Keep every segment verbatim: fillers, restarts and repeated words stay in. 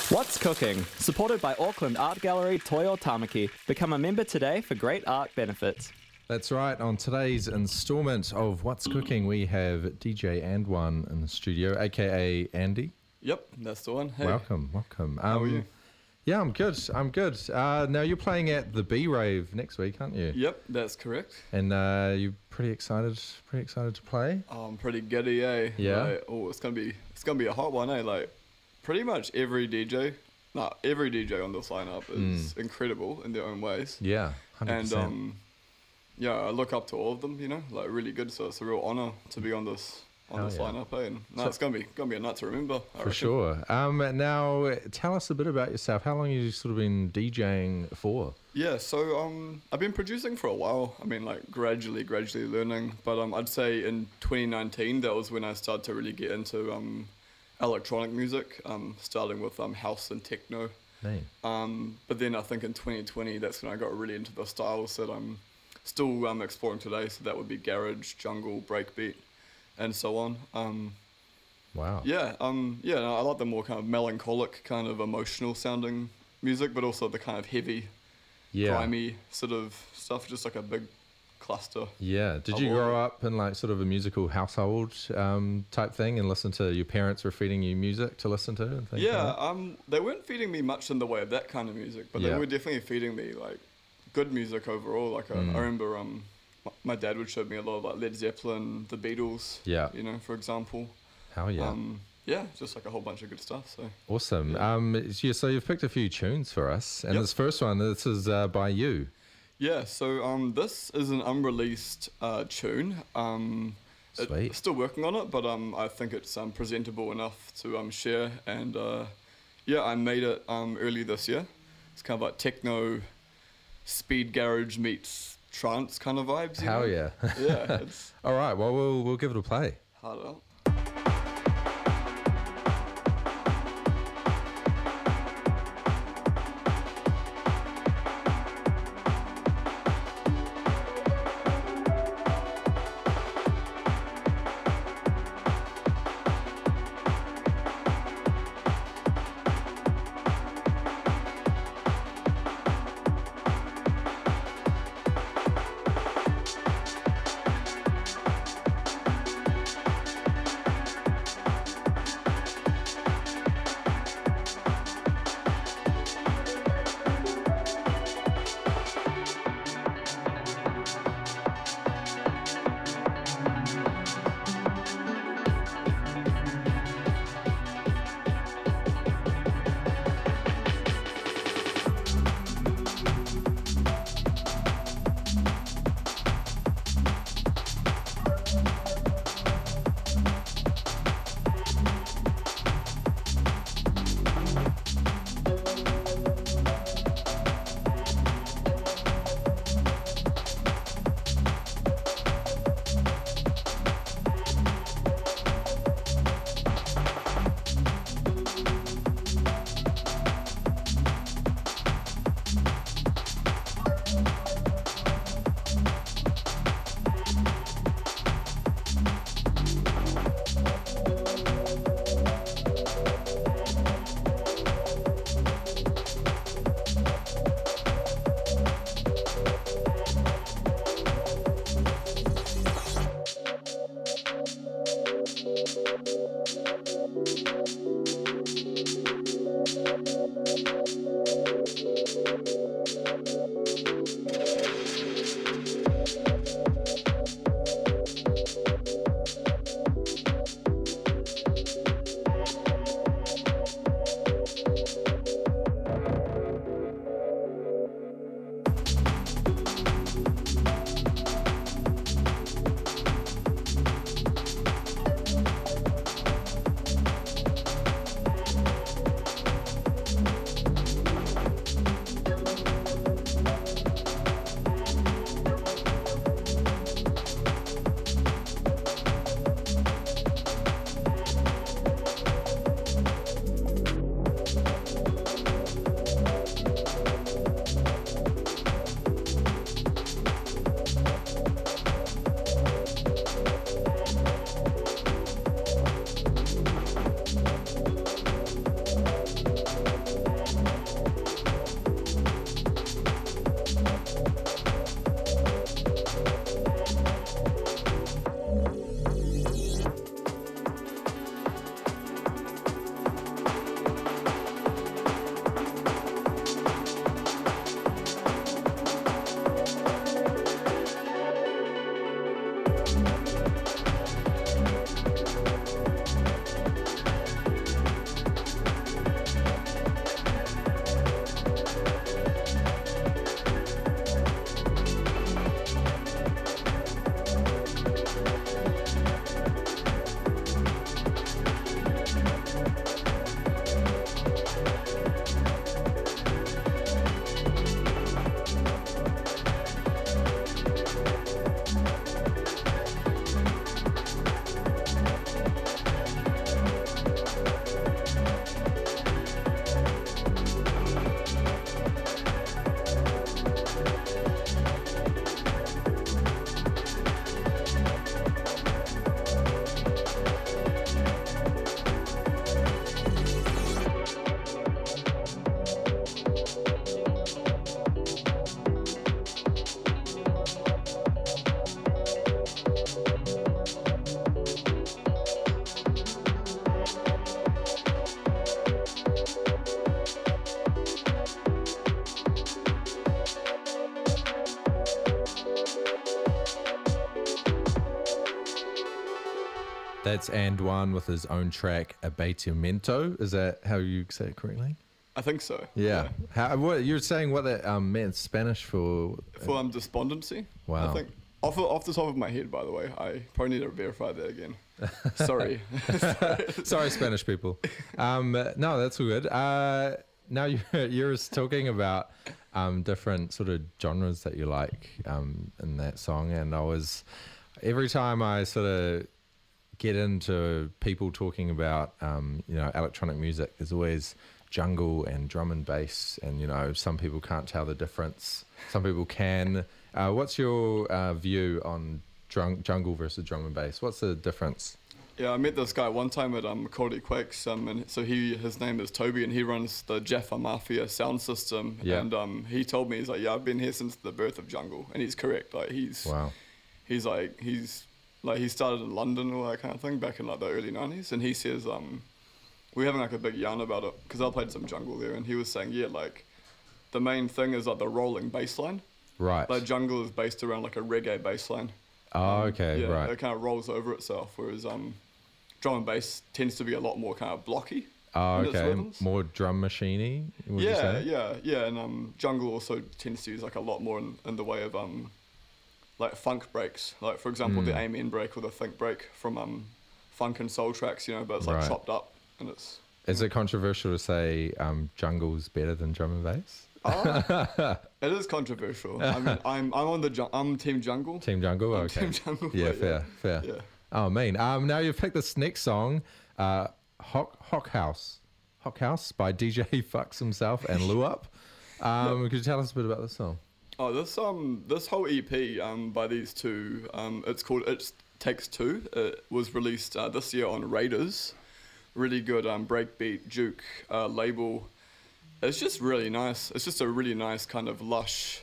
What's Cooking? Supported by Auckland Art Gallery Toi o Tamaki. Become a member today for great art benefits. That's right. On today's instalment of What's Cooking, we have D J And One in the studio, aka Andy. Yep, that's the one. Hey. Welcome, welcome. Um, How are you? Yeah, I'm good. I'm good. Uh, now you're playing at the B Rave next week, aren't you? Yep, that's correct. And uh, you're pretty excited. Pretty excited to play. Oh, I'm pretty giddy, eh? Yeah. Like, oh, it's gonna be it's gonna be a hot one, eh? Like, pretty much every D J, nah, every D J on this lineup is Mm. incredible in their own ways. Yeah, one hundred And percent. um, yeah, I look up to all of them. You know, like really good. So it's a real honor to be on this on Hell this yeah. lineup, eh? And no, So- it's gonna be gonna be a night to remember. I For reckon. sure. Um, now, tell us a bit about yourself. How long have you sort of been DJing for? Yeah, so um, I've been producing for a while. I mean, like gradually, gradually learning. But um, I'd say in twenty nineteen, that was when I started to really get into um, electronic music, um, starting with um, house and techno. Name. Um, but then I think in twenty twenty, that's when I got really into the styles that I'm still um, exploring today. So that would be garage, jungle, breakbeat, and so on. Um, Wow. yeah, um, yeah, no, I like the more kind of melancholic, kind of emotional sounding music, but also the kind of heavy, Yeah. grimy sort of stuff, just like a big cluster. Yeah. Did of you all grow of it. up in like sort of a musical household um, type thing and listen to your parents were feeding you music to listen to and things Yeah, like that? um, they weren't feeding me much in the way of that kind of music, but Yeah. they were definitely feeding me like good music overall. Like uh, Mm. I remember, um, m- my dad would show me a lot of like Led Zeppelin, the Beatles. Yeah. You know, for example. Hell yeah. Um, yeah, just like a whole bunch of good stuff. So Awesome. yeah. Um, yeah, so you've picked a few tunes for us, and Yep. this first one, this is uh, by you. yeah, so um, this is an unreleased uh, tune. Um, it- Sweet. still working on it, but um, I think it's um, presentable enough to um, share. And uh, yeah, I made it um, early this year. It's kind of like techno, speed garage meets trance kind of vibes. you Hell know? yeah. Yeah, it's All right, well, we'll we'll give it a play. hard out. That's And One with his own track, Abatimento. Is that how you say it correctly? I think so. Yeah. How, what, you're saying what that um, meant Spanish for? For um, despondency. Wow. I think. Off, off the top of my head, by the way, I probably need to verify that again. Sorry. Sorry, Spanish people. Um, no, that's all good. Uh, now you're, you're talking about um, different sort of genres that you like um, in that song, and I was every time I sort of get into people talking about um, you know electronic music, there's always jungle and drum and bass, and you know some people can't tell the difference, some people can. Uh, what's your uh, view on drunk, jungle versus drum and bass? What's the difference? Yeah, I met this guy one time at um, Quality Quakes, um, and so he his name is Toby, and he runs the Jaffa Mafia sound system. Yeah. And um, he told me, he's like, yeah, I've been here since the birth of jungle, and he's correct. Like he's Wow. he's like he's like he started in London or that kind of thing back in like the early nineties, and he says um, we're having like a big yarn about it because I played some jungle there, and he was saying yeah, like the main thing is like the rolling bass line. Right. Like jungle is based around like a reggae bass line. Oh, okay, yeah, right. It kind of rolls over itself, whereas um, drum and bass tends to be a lot more kind of blocky. Oh, in its okay. rhythms. More drum machiney, would you Yeah, say? yeah, yeah. And um, jungle also tends to use like a lot more in, in the way of um, like funk breaks. Like for example, Mm. the Amen break or the think break from um, funk and soul tracks, you know, but it's like Right. chopped up and it's. Is it controversial to say um, jungle's better than drum and bass? Uh, it is controversial. I mean, I'm I'm on the ju- I'm team jungle. Team jungle? I'm Okay. team jungle. Yeah, but fair, fair. Yeah. Oh, mean. Um, now you've picked this next song, uh, Hock, Hock House. Hock House by D J Fucks himself and Luup. Um, Could you tell us a bit about this song? Oh, this um this whole E P um by these two um it's called It Takes Two. It was released uh, this year on Raiders. Really good um breakbeat juke uh, label. It's just really nice. It's just a really nice kind of lush.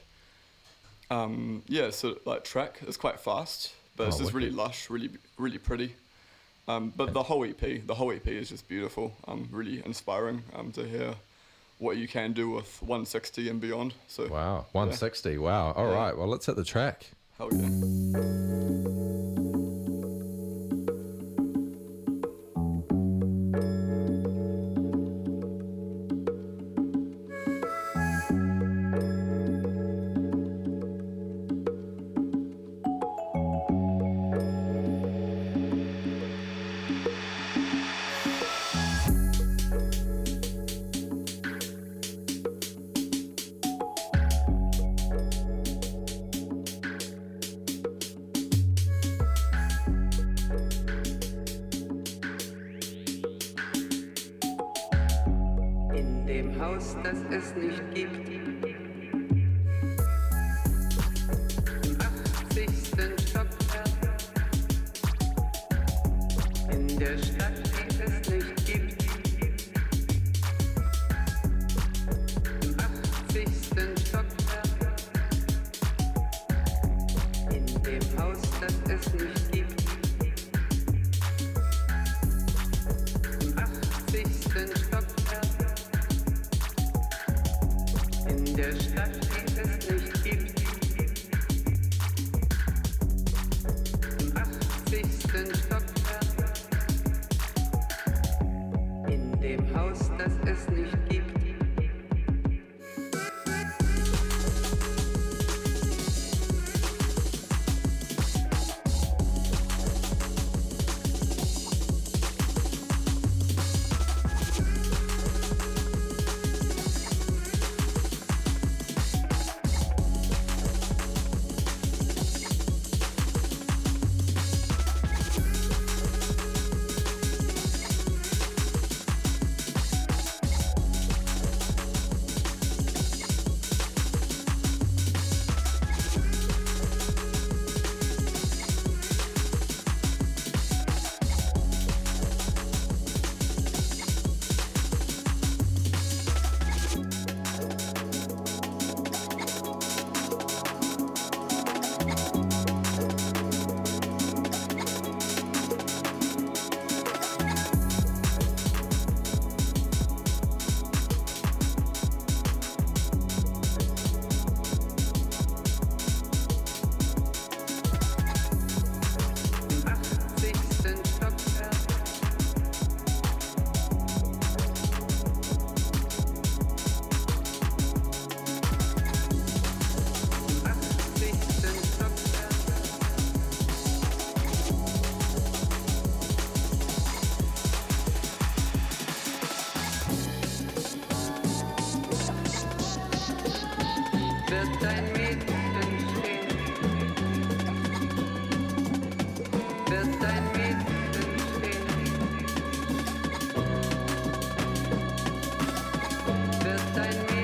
Um yeah, so like track. It's quite fast, but it's Oh, just really wicked. lush, really really pretty. Um, but the whole E P, the whole E P is just beautiful. Um, really inspiring um to hear what you can do with one sixty and beyond. So Wow, one sixty. Wow. All Yeah. right. Well, let's hit the track. hell yeah. In dem Haus, das es nicht gibt. Im achtzigsten Stockwerk. In der Stadt, die es nicht gibt. Im achtzigsten Stockwerk. In dem Haus, das es nicht gibt. Im achtzigsten Stockwerk. In der Stadt, die es nicht gibt. Im achtzigsten Stockwerk. In dem Haus, das es nicht gibt. wird dein Mädchen stehen, wird dein Mädchen stehen, wird dein Mädchen stehen.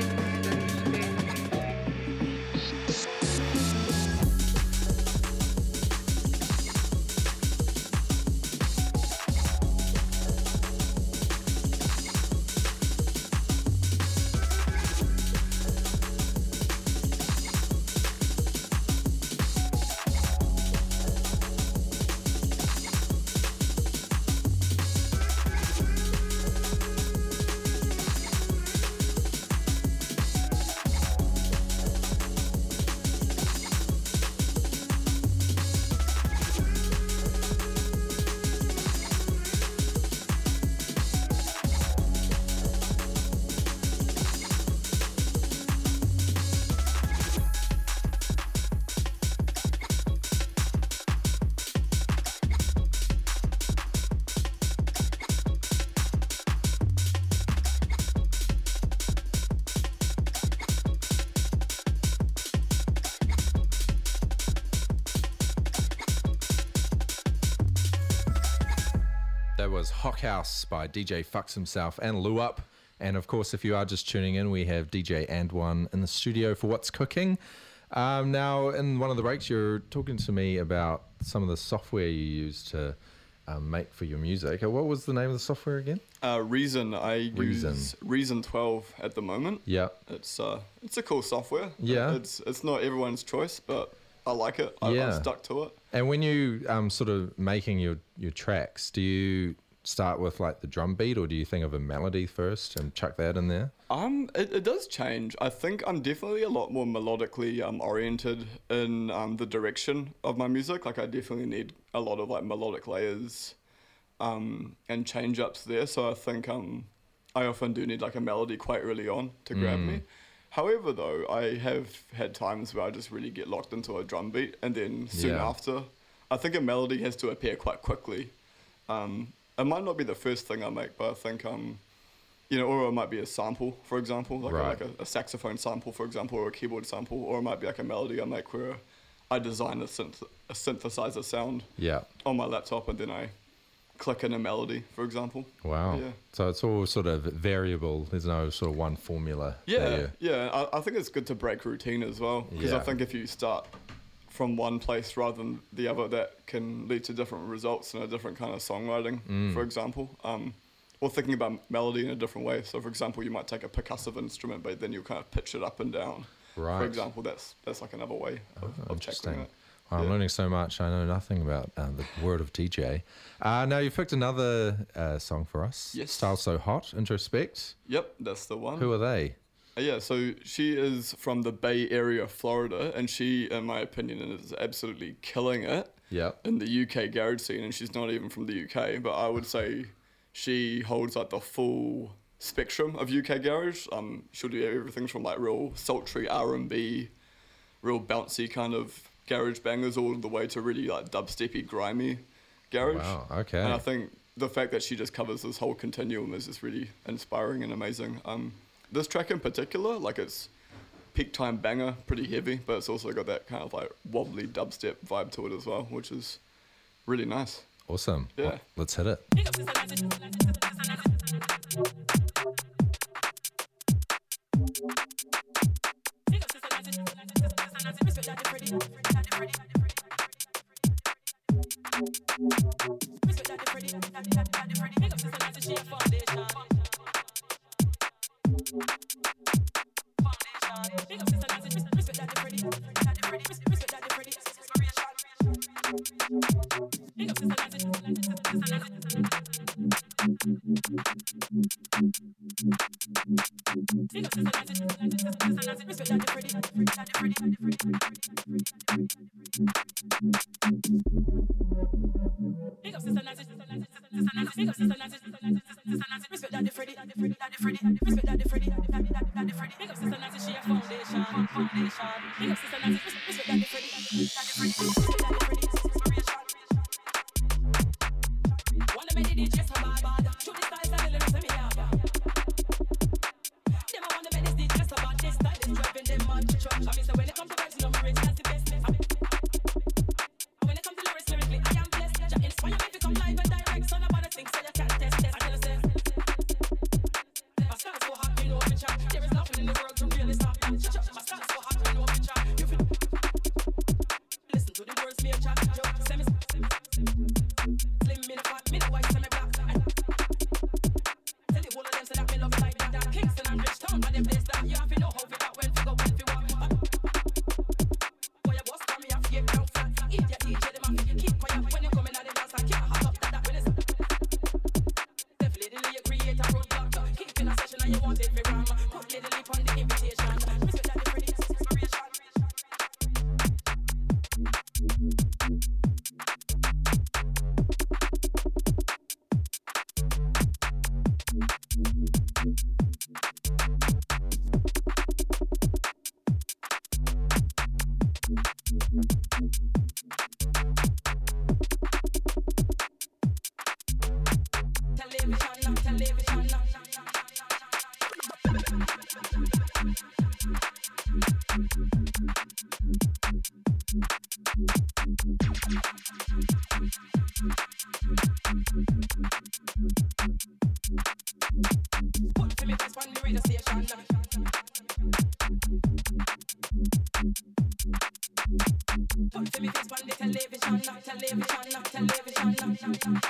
Was Hock House by D J Fucks Himself and Lou Up. And of course, if you are just tuning in, we have D J And One in the studio for What's Cooking. Um, now, in one of the breaks, you're talking to me about some of the software you use to um, make for your music. What was the name of the software again? Uh, Reason. I Reason. use Reason twelve at the moment. Yeah. It's uh, it's a cool software. Yeah. It's it's not everyone's choice, but I like it. I, Yeah. I'm stuck to it. And when you um sort of making your, your tracks, do you start with like the drum beat, or do you think of a melody first and chuck that in there? Um, it, it does change. I think I'm definitely a lot more melodically um oriented in um the direction of my music. Like I definitely need a lot of like melodic layers, um and change ups there. So I think um I often do need like a melody quite early on to grab Mm. me. However, though, I have had times where I just really get locked into a drum beat, and then soon Yeah. after, I think a melody has to appear quite quickly. Um, it might not be the first thing I make, but I think, um, you know, or it might be a sample, for example, like, Right. a, like a, a saxophone sample, for example, or a keyboard sample, or it might be like a melody I make where I design a, synth- a synthesizer sound Yeah. on my laptop, and then I click in a melody, for example. Wow. Yeah. So it's all sort of variable. There's no sort of one formula. that Yeah, you- yeah. I, I think it's good to break routine as well, because Yeah. I think if you start from one place rather than the other, that can lead to different results and a different kind of songwriting, Mm. for example. Um, or thinking about melody in a different way. So, for example, you might take a percussive instrument, but then you kind of pitch it up and down. Right. For example, that's that's like another way of, Oh, of checking interesting. it. Wow, I'm Yeah. learning so much. I know nothing about uh, the word of D J. Uh, now, you picked another uh, song for us. Yes. Style So Hot, Introspect. Yep, that's the one. Who are they? Uh, Yeah, so she is from the Bay Area, Florida, and she, in my opinion, is absolutely killing it Yeah. in the U K garage scene, and she's not even from the U K, but I would say she holds like the full spectrum of U K garage. Um, she'll do everything from like real sultry R and B, real bouncy kind of garage bangers, all the way to really like dubsteppy, grimy garage. Wow, okay. And I think the fact that she just covers this whole continuum is just really inspiring and amazing. Um, this track in particular, like it's peak time banger, pretty heavy, but it's also got that kind of like wobbly dubstep vibe to it as well, which is really nice. Awesome. Yeah. Well, let's hit it. Them I wanna make this D J so bad, this style is driving them mad. I'm you want it for gram. Put little lip on the invitation. Respect that different inspiration. Television, television. Put to me first on the radio station. Put to me first on the television, television, television.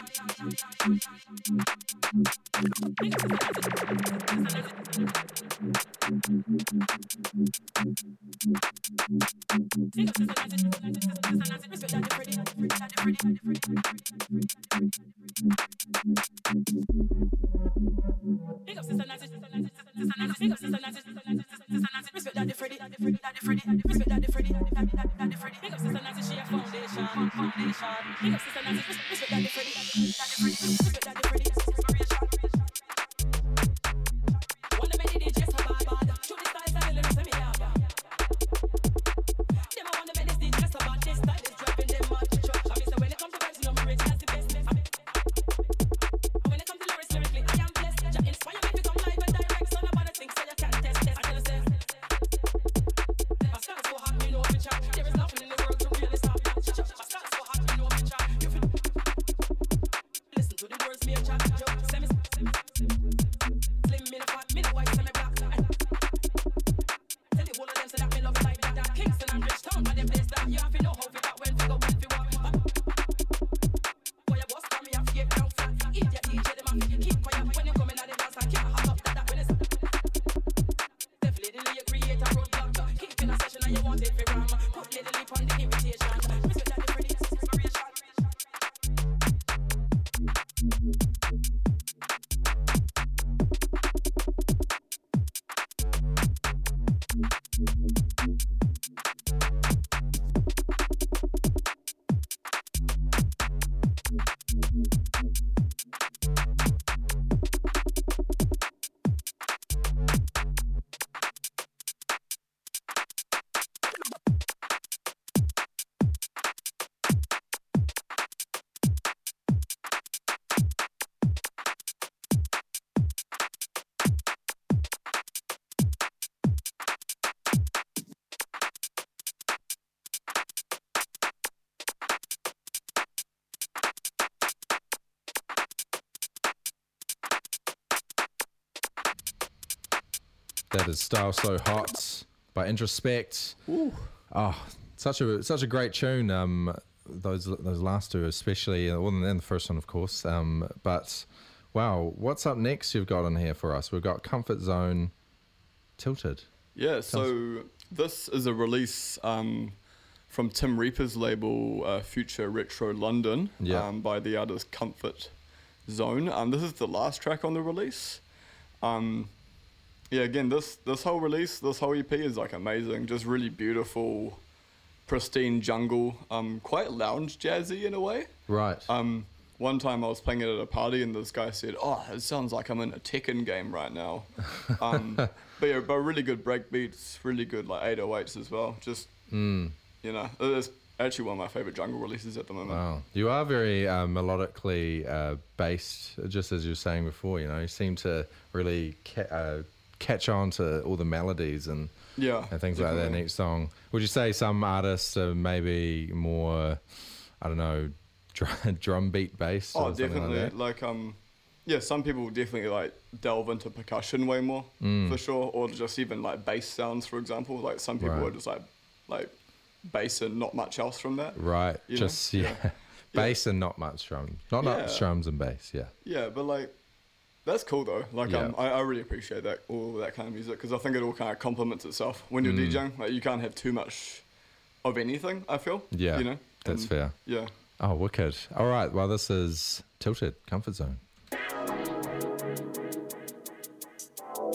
That is Style So Hot by Introspect. Ooh. Oh, such a such a great tune. Um, those those last two, especially, well, and the first one, of course. Um, but wow, what's up next? You've got on here for us. We've got Comfort Zone, Tilted. Yeah. So this is a release um, from Tim Reaper's label, uh, Future Retro London, Yeah. um, by the artist Comfort Zone. Um, this is the last track on the release. Um, yeah, again, this this whole release, this whole E P is like amazing. Just really beautiful, pristine jungle. Um, quite lounge jazzy in a way. Right. Um, one time I was playing it at a party and this guy said, "Oh, it sounds like I'm in a Tekken game right now." Um, but yeah, but really good break beats, really good like eight oh eights as well. Just Mm. you know, it's actually one of my favorite jungle releases at the moment. Wow. You are very uh, melodically uh, based, just as you were saying before. You know, you seem to really ca- uh, catch on to all the melodies and Yeah, and things like that in definitely. each song. Would you say some artists are maybe more, I don't know, drum, drum beat based? Oh, or something definitely. Like that? Like, um, yeah, some people definitely like delve into percussion way more Mm. for sure, or just even like bass sounds, for example. Like some people Right. are just like like bass and not much else from that. Right. You know? Just yeah, Yeah. bass and not much drum. Not Yeah. much drums and bass. Yeah. Yeah, but like that's cool though. Like Yeah. um, I, I really appreciate that all that kind of music because I think it all kind of complements itself when you're Mm. DJing. Like you can't have too much of anything. I feel. Yeah. You know. That's And, fair. Yeah. Oh, wicked. All right. Well, this is Tilted, Comfort Zone.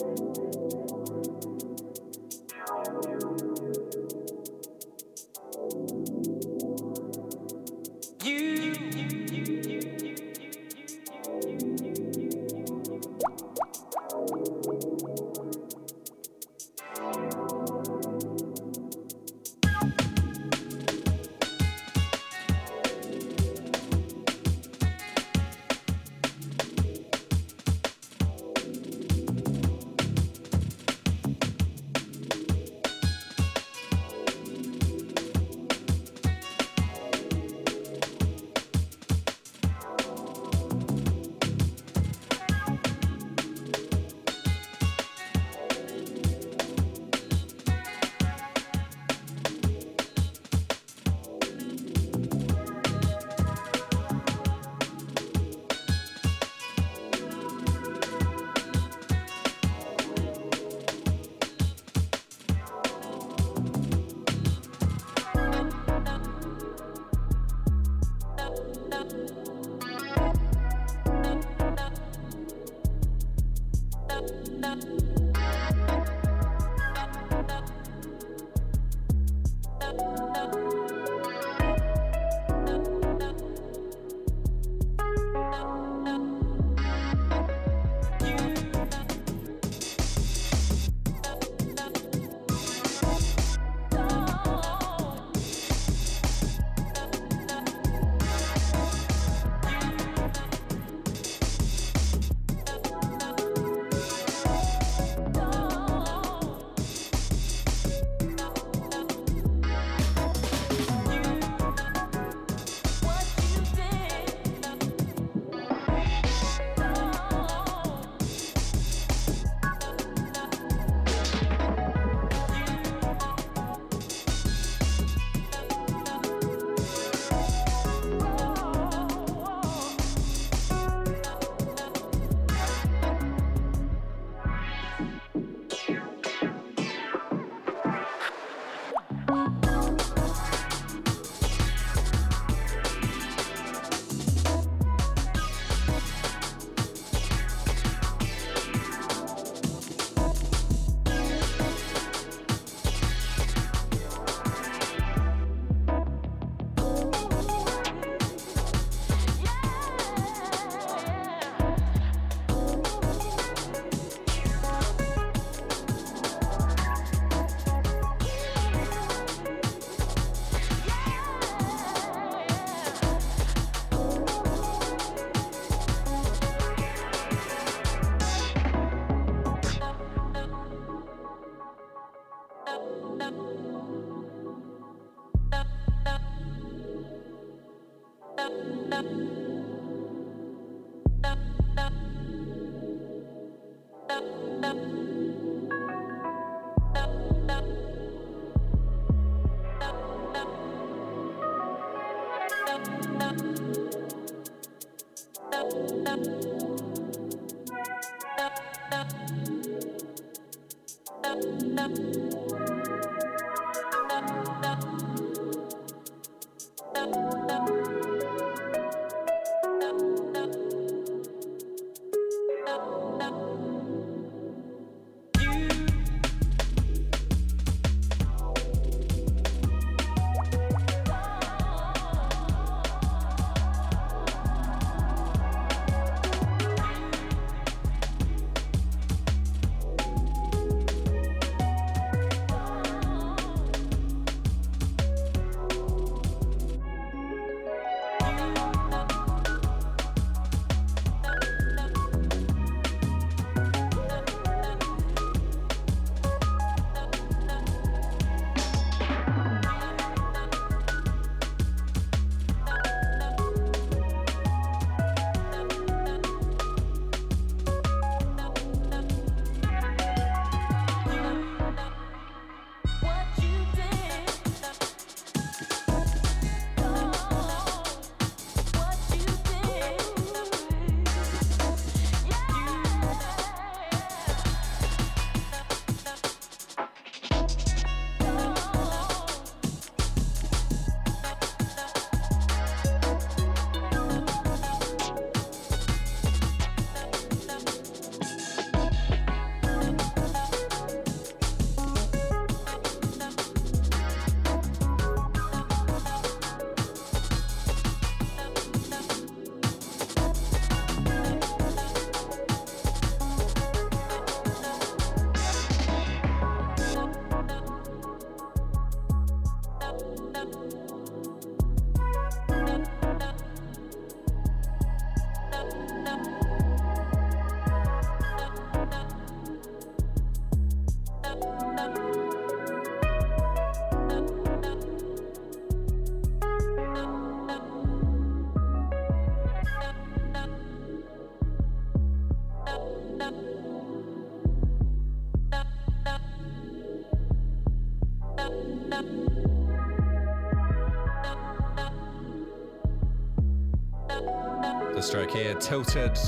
This track here, Tilted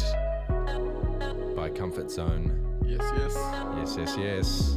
by Comfort Zone. Yes, yes. Yes, yes, yes.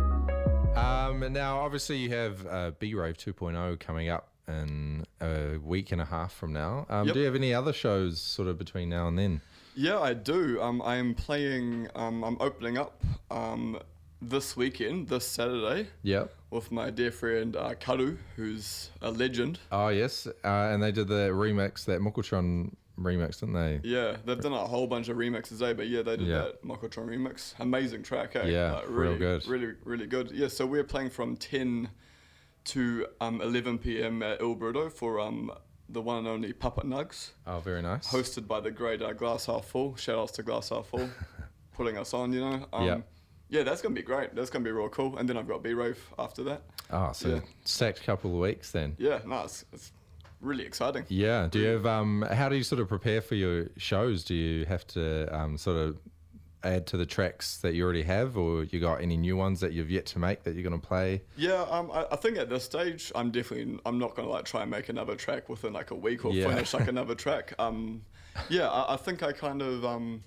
Um, and now, obviously, you have uh, B-Rave two point oh coming up in a week and a half from now. Um, Yep. Do you have any other shows sort of between now and then? Yeah, I do. Um, I am playing, um, I'm opening up um, this weekend, this Saturday, Yep. with my dear friend uh, Karu, who's a legend. Oh, yes. Uh, and they did the remix, that Mokotron remix, didn't they? Yeah, they've done a whole bunch of remixes, eh? But yeah, they did Yeah. that Mokotron remix. Amazing track, eh? Yeah, Like, real really, good. Really, really good. Yeah, so we're playing from ten to um, eleven p.m. at Il Bruto for um, the one and only Puppet Nugs, Oh, very nice. hosted by the great uh, Glass Half Full. Shout outs to Glass Half Full, putting us on, you know. Um, Yeah. Yeah, that's going to be great. That's going to be real cool. And then I've got B-Rave after that. Oh, so Yeah. stacked couple of weeks then. Yeah, no, it's, it's really exciting. Yeah. Do you have, um, how do you sort of prepare for your shows? Do you have to um, sort of add to the tracks that you already have, or you got any new ones that you've yet to make that you're going to play? Yeah, um, I, I think at this stage, I'm definitely, I'm not going to like try and make another track within like a week or Yeah. finish like another track. Um, yeah, I, I think I kind of, um,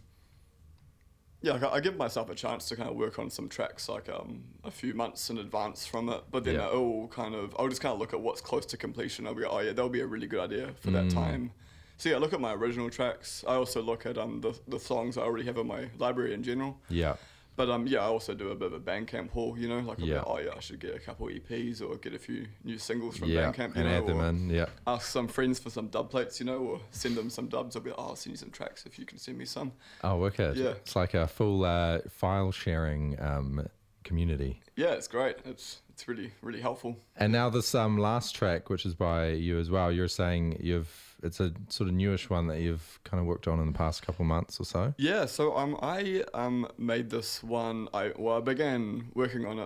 yeah, I, I give myself a chance to kind of work on some tracks like um, a few months in advance from it. But then Yeah. I'll kind of, I'll just kind of look at what's close to completion. I'll be like, oh yeah, that'll be a really good idea for Mm. that time. So yeah, I look at my original tracks. I also look at um, the, the songs I already have in my library in general. Yeah. But um, yeah, I also do a bit of a Bandcamp haul, you know, like I'll be Yeah. like, oh yeah, I should get a couple E Ps or get a few new singles from Yeah. Bandcamp, you And know, add them or in. Yeah. ask some friends for some dub plates, you know, or send them some dubs. I'll be like, oh, I'll send you some tracks if you can send me some. Oh, wicked. Yeah. It's like a full uh, file sharing um, community. Yeah, it's great. It's it's really really helpful. And now this um, last track, which is by you as well, you're saying you've it's a sort of newish one that you've kind of worked on in the past couple of months or so. Yeah, so um, I um made this one. I well, I began working on it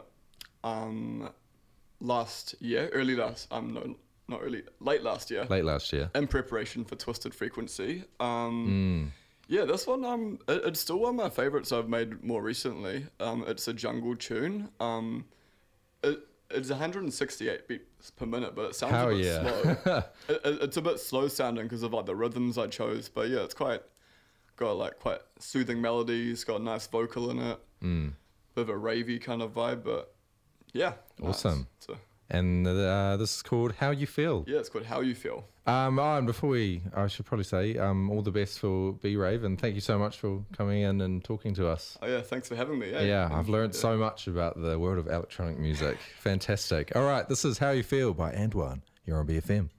um last year, early last um no not early, late last year. Late last year. In preparation for Twisted Frequency. Um, yeah, this one um, it, it's still one of my favorites I've made more recently. Um, it's a jungle tune. Um, it, it's one hundred sixty-eight beats per minute, but it sounds Hell a bit yeah. slow. it, it, it's a bit slow sounding because of like the rhythms I chose, but yeah, it's quite got like quite soothing melodies, got a nice vocal in it, Mm. bit of a ravey kind of vibe, but yeah, nice. Awesome. So And uh, this is called How You Feel. yeah, it's called How You Feel. Um, oh, and before we, I should probably say, um, all the best for B-Rave, and thank you so much for coming in and talking to us. Oh yeah, thanks for having me. eh? Yeah, I've learned Yeah. so much about the world of electronic music. Fantastic. All right, this is How You Feel by Antoine. You're on B F M.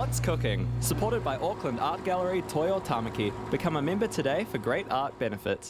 What's Cooking? Supported by Auckland Art Gallery Toi o Tamaki. Become a member today for great art benefits.